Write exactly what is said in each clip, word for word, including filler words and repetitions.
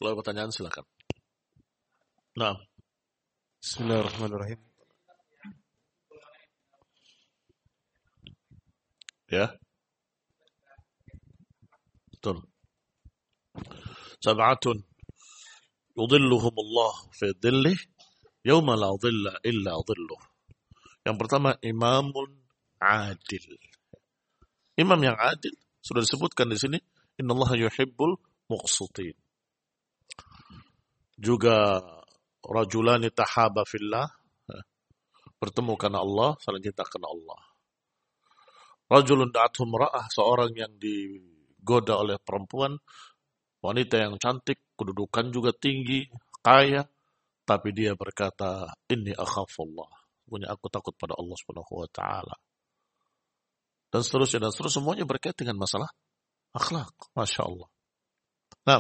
Kalau ada pertanyaan silakan. Nah, Bismillahirrahmanirrahim. ya, betul. Sab'atun yudhilluhum Allah fi dhillih yauma la dhilla illa dhilluh. Yang pertama, imamun adil. Imam yang adil sudah disebutkan di sini, innallaha yuhibbul muqsitin. Juga rajulani tahaba fillah, bertemu karena Allah, saling cinta karena Allah. Rajulun da'athum ra'ah, seorang yang digoda oleh perempuan, wanita yang cantik, kedudukan juga tinggi, kaya, tapi dia berkata, inni akhafullah, punya aku takut pada Allah Subhanahu wa taala. Dan seterusnya dan seterusnya, semuanya berkaitan dengan masalah akhlak. Masya Allah. Nah,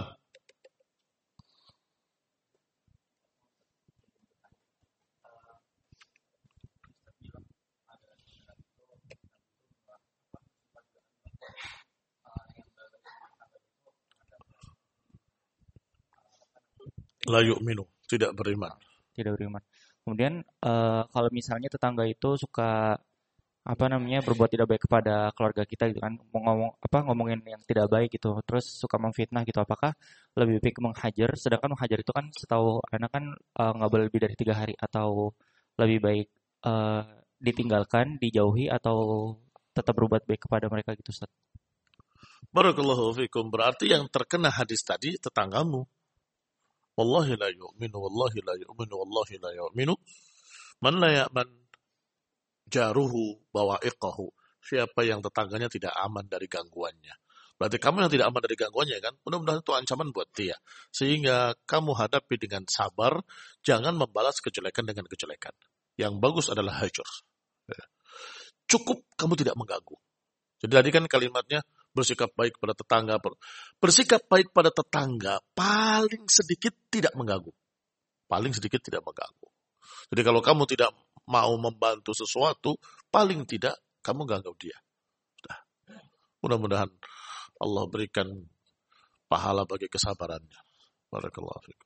la yu'minu, tidak beriman. Tidak beriman. Kemudian eh, kalau misalnya tetangga itu suka apa namanya berbuat tidak baik kepada keluarga kita gitu kan, mau ngomong apa ngomongin yang tidak baik gitu, terus suka memfitnah gitu, apakah lebih baik menghajar? Sedangkan menghajar itu kan setahu anak kan eh, nggak boleh lebih dari tiga hari, atau lebih baik eh, ditinggalkan, dijauhi, atau tetap berbuat baik kepada mereka gitu, Ustaz? Barakallahu fikum. Berarti yang terkena hadis tadi tetanggamu. Wallahi la yu'minu, wallahi la yu'minu, wallahi la yu'minu. Man la ya'man jaruhu bawa'iqahu. Siapa yang tetangganya tidak aman dari gangguannya. Berarti kamu yang tidak aman dari gangguannya kan? Mudah-mudahan itu ancaman buat dia. Sehingga kamu hadapi dengan sabar. Jangan membalas kejelekan dengan kejelekan. Yang bagus adalah hajar. Cukup kamu tidak mengganggu. Jadi tadi kan kalimatnya bersikap baik pada tetangga. Bersikap baik pada tetangga paling sedikit tidak mengganggu. Paling sedikit tidak mengganggu. Jadi kalau kamu tidak mau membantu sesuatu, paling tidak kamu ganggu dia. Sudah. Mudah-mudahan Allah berikan pahala bagi kesabarannya. Barakallahu fikum.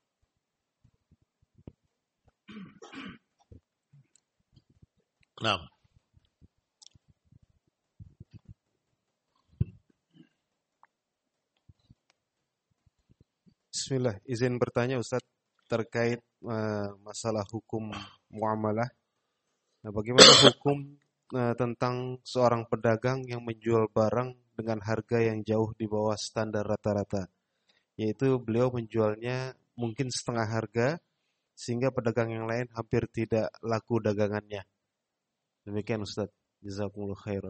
Nah, Bismillah, izin bertanya Ustaz terkait uh, masalah hukum muamalah. Nah, bagaimana hukum uh, tentang seorang pedagang yang menjual barang dengan harga yang jauh di bawah standar rata-rata? Yaitu beliau menjualnya mungkin setengah harga sehingga pedagang yang lain hampir tidak laku dagangannya. Demikian Ustaz. Jazakumullah khairan.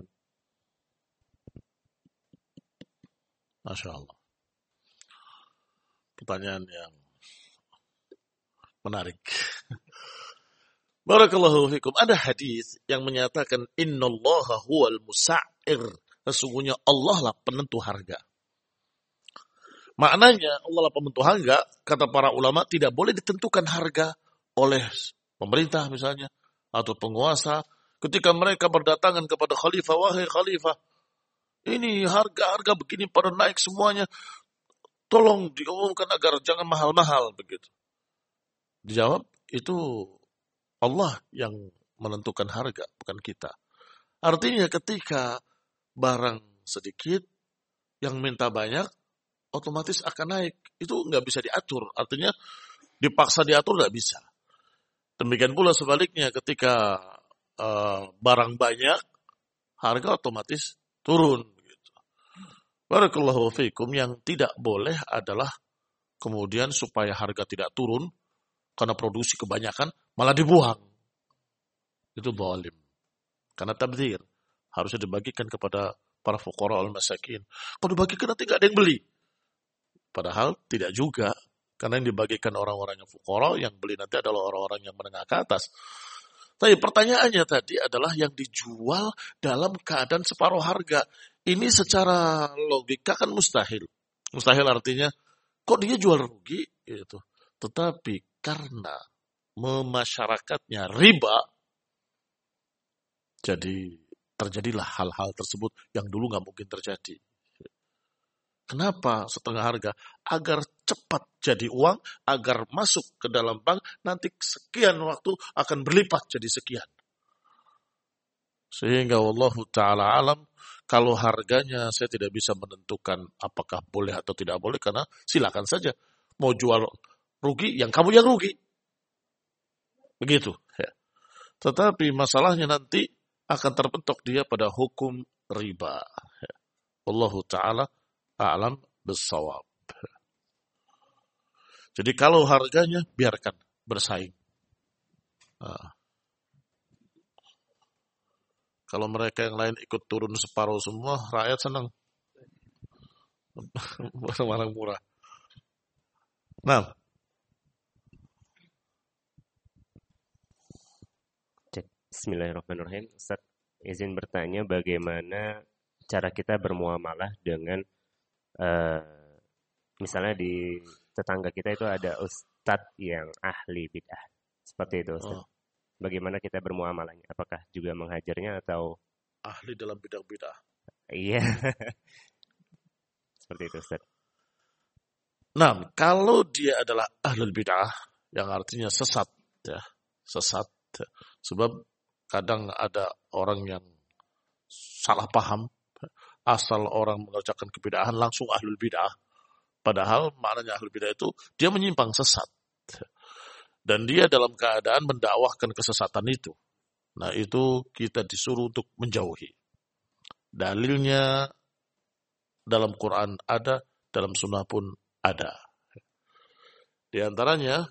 Masya Allah. Pertanyaan yang menarik. Barakallahu fikum. Ada hadis yang menyatakan innallaha huwal musa'ir. Sesungguhnya Allah lah penentu harga. Maknanya Allah lah penentu harga, kata para ulama, tidak boleh ditentukan harga oleh pemerintah misalnya atau penguasa. Ketika mereka berdatangan kepada khalifah, wahai khalifah, ini harga-harga begini pada naik semuanya. Tolong diumumkan agar jangan mahal-mahal begitu. Dijawab, itu Allah yang menentukan harga, bukan kita. Artinya ketika barang sedikit, yang minta banyak, otomatis akan naik. Itu nggak bisa diatur. Artinya dipaksa diatur nggak bisa. Demikian pula sebaliknya ketika uh, barang banyak, harga otomatis turun. Barakallahu fikum. Yang tidak boleh adalah kemudian supaya harga tidak turun karena produksi kebanyakan malah dibuang. Itu zalim. Karena tabdzir harusnya dibagikan kepada para fuqara al-masakin. Kalau dibagikan nanti nggak ada yang beli. Padahal tidak juga. Karena yang dibagikan orang-orang yang fuqara, yang beli nanti adalah orang-orang yang menengah ke atas. Tapi pertanyaannya tadi adalah yang dijual dalam keadaan separuh harga. Ini secara logika kan mustahil. Mustahil artinya, kok dia jual rugi? Gitu. Tetapi karena memasyarakatnya riba, jadi terjadilah hal-hal tersebut yang dulu nggak mungkin terjadi. Kenapa setengah harga? Agar cepat jadi uang agar masuk ke dalam bank, nanti sekian waktu akan berlipat jadi sekian. Sehingga wallahu ta'ala alam, kalau harganya saya tidak bisa menentukan apakah boleh atau tidak boleh, karena silakan saja. Mau jual rugi, yang kamu yang rugi. Begitu. Ya. Tetapi masalahnya nanti akan terbentuk dia pada hukum riba. Ya. Wallahu ta'ala a'lam bissawab. Jadi kalau harganya, biarkan bersaing. Nah. Kalau mereka yang lain ikut turun separuh semua, rakyat senang. Barang-barang murah. Nah. Bismillahirrahmanirrahim. Ustaz, izin bertanya bagaimana cara kita bermuamalah dengan uh, misalnya di tetangga kita itu ada ustadz yang ahli bid'ah. Seperti itu, Ustaz. Oh. Bagaimana kita bermuamalahnya? Apakah juga menghajarnya atau ahli dalam bidang bid'ah? Iya. Seperti itu, Ustaz. Nah, kalau dia adalah ahli bid'ah, yang artinya sesat, ya, sesat. Ya. Sebab kadang ada orang yang salah paham, asal orang mengerjakan kebid'ahan langsung ahlul bid'ah. Padahal maknanya ahlul bid'ah itu dia menyimpang sesat. Dan dia dalam keadaan mendakwahkan kesesatan itu. Nah, itu kita disuruh untuk menjauhi. Dalilnya dalam Quran ada, dalam sunnah pun ada. Di antaranya,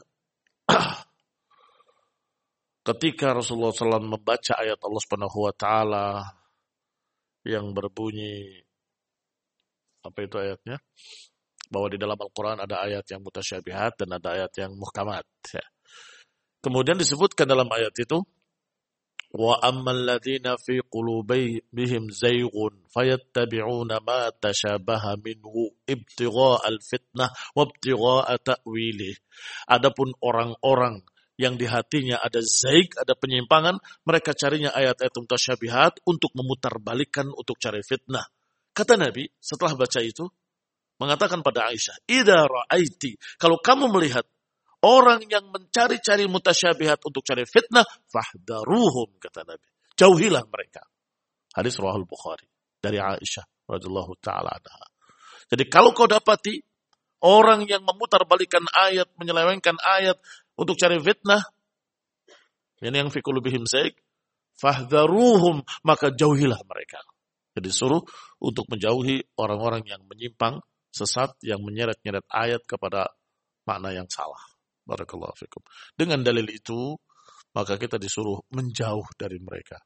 ketika Rasulullah shallallahu alaihi wasallam membaca ayat Allah Subhanahu wa taala yang berbunyi, apa itu ayatnya? Bahwa di dalam Al-Quran ada ayat yang mutasyabihat dan ada ayat yang muhkamat. Ya. Kemudian disebutkan dalam ayat itu, wa ammal ladzina fi qulubihim zayghun fayattabi'una ma tashabaha minhu ibtigha'al fitnah wa ibtigha'a ta'wilih. Adapun orang-orang yang di hatinya ada zaig, ada penyimpangan, mereka carinya ayat-ayat mutasyabihat untuk memutarbalikkan, untuk cari fitnah. Kata Nabi setelah baca itu, mengatakan pada Aisyah, idza ra'aiti, kalau kamu melihat orang yang mencari-cari mutasyabihat untuk cari fitnah, fahdaruhum, kata Nabi. Jauhilah mereka. Hadis riwayat Bukhari dari Aisyah radhiyallahu taala anha. Jadi kalau kau dapati orang yang memutarbalikkan ayat, menyelewengkan ayat untuk cari fitnah, ini yang fi qulubihim zaig, fahdaruhum, maka jauhilah mereka. Jadi suruh untuk menjauhi orang-orang yang menyimpang, sesat, yang menyeret-nyeret ayat kepada makna yang salah. Barakallahu fikum. Dengan dalil itu, maka kita disuruh menjauh dari mereka.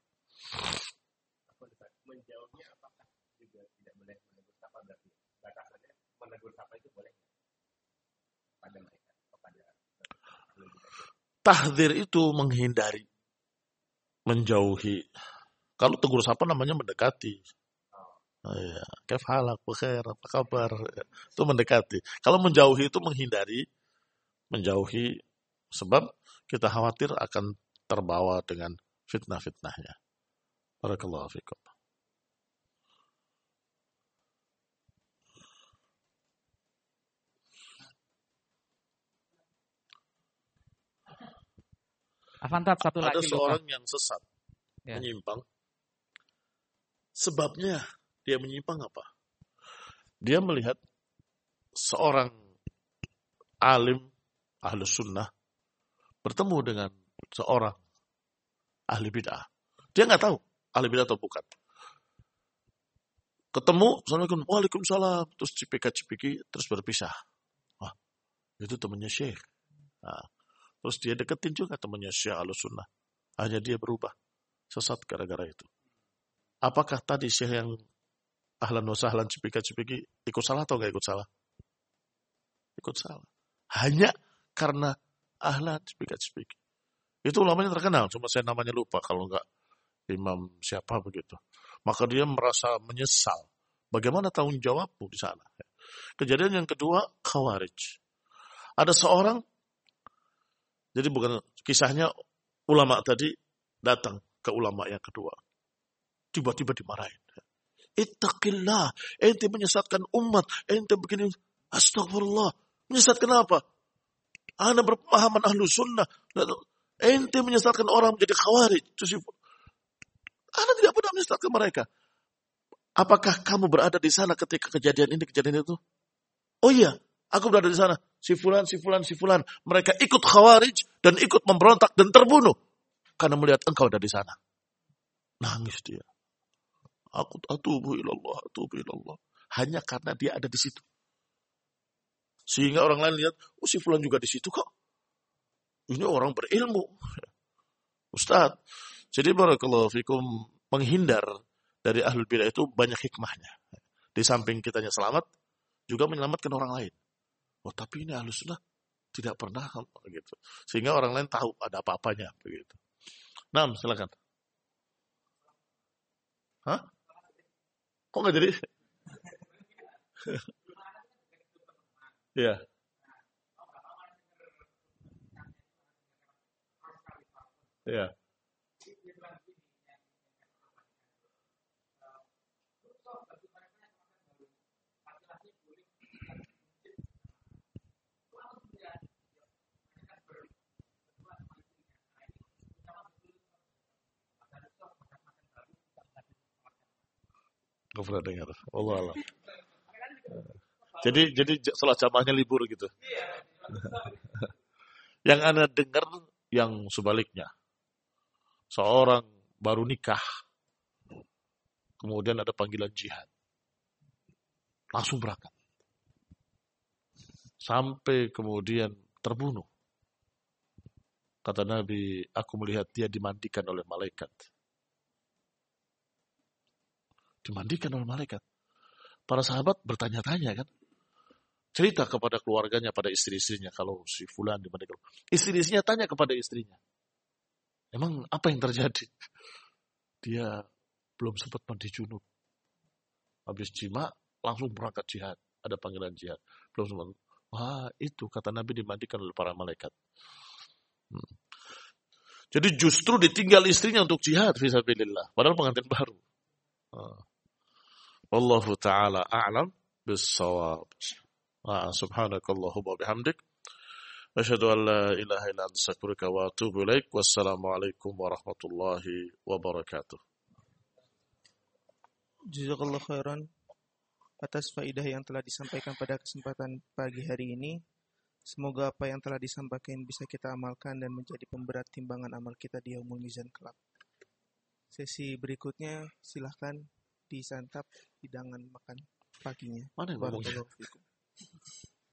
Menjauhnya apakah juga tidak boleh menegur sapa berarti? Batasannya menegur sapa itu boleh pada mereka, kepada tahdzir itu menghindari, menjauhi. Kalau tegur sapa namanya mendekati. Oh ya, kaif halak, bukhair, apa kabar? Itu mendekati. Kalau menjauhi itu menghindari, menjauhi, sebab kita khawatir akan terbawa dengan fitnah-fitnahnya. Barakallahu fikum. Avantat satu Ada lagi. seorang yang sesat, ya, menyimpang. Sebabnya dia menyimpang apa? Dia melihat seorang alim ahli sunnah bertemu dengan seorang ahli bid'ah. Dia nggak tahu ahli bid'ah atau bukan. Ketemu, Assalamualaikum, Waalaikumsalam, terus cipika-cipiki, terus berpisah. Wah, itu temannya Syekh. Nah, terus dia deketin juga temannya Syekh ahli sunnah. Hanya dia berubah, sesat gara-gara itu. Apakah tadi Syekh yang ahlan wa sahlan cipika-cipiki ikut salah atau nggak ikut salah? Ikut salah. Hanya karena ahlan cipika-cipiki. Itu ulamanya terkenal, cuma saya namanya lupa kalau nggak imam siapa begitu. Maka dia merasa menyesal. Bagaimana tanggung jawabmu di sana? Kejadian yang kedua, Khawarij. Ada seorang, jadi bukan kisahnya, ulama tadi datang ke ulama yang kedua. Tiba-tiba dimarahin. Ittaqillah, ente menyesatkan umat, ente begini, astagfirullah. Menyesatkan apa? Ana berpemahaman ahlu sunnah. Lalu, ente menyesatkan orang menjadi khawarij. Ana tidak pernah menyesatkan mereka. Apakah kamu berada di sana ketika kejadian ini, kejadian itu? Oh iya, aku berada di sana. Si fulan, si fulan, si fulan. Mereka ikut khawarij dan ikut memberontak dan terbunuh. Karena melihat engkau ada di sana. Nangis dia. Aku atubu ilallah, atubu ilallah. Hanya karena dia ada di situ. Sehingga orang lain lihat, oh si fulan juga di situ kok. Ini orang berilmu. Ustaz, jadi barakallahu fikum, menghindar dari ahlul bidah itu banyak hikmahnya. Di samping kitanya selamat, juga menyelamatkan orang lain. Oh tapi ini ahlus sunnah tidak pernah begitu. Sehingga orang lain tahu ada apa-apanya begitu. Nah, silakan. Hah? Kok nggak jadi? Iya. Iya. Gak pernah dengar. Allah Allah. Jadi jadi sholat jamaahnya libur gitu. Yang Anda dengar yang sebaliknya. Seorang baru nikah. Kemudian ada panggilan jihad. Langsung berangkat. Sampai kemudian terbunuh. Kata Nabi, aku melihat dia dimandikan oleh malaikat. Dimandikan oleh malaikat. Para sahabat bertanya-tanya kan. Cerita kepada keluarganya, pada istri-istrinya. Kalau si fulan dimandikan. Istri-istrinya tanya kepada istrinya. Emang apa yang terjadi? Dia belum sempat mandi junub. Habis jima, langsung berangkat jihad. Ada panggilan jihad. Belum sempat. Wah, itu kata Nabi dimandikan oleh para malaikat. Hmm. Jadi justru ditinggal istrinya untuk jihad fisabilillah. Padahal pengantin baru. Ah. Wallahu ta'ala a'lam bis-shawab. Ah, subhanakallahumma bihamdik. Asyhadu an la ilaha illa anta astaghfiruka wa atubu ilaik. Wassalamualaikum warahmatullahi wabarakatuh. Jazakallahu khairan atas faidah yang telah disampaikan pada kesempatan pagi hari ini. Semoga apa yang telah disampaikan bisa kita amalkan dan menjadi pemberat timbangan amal kita di yaumul mizan kelak. Sesi berikutnya silahkan disantap hidangan makan paginya. Mana yang ngomongnya? Barakallahu fikum.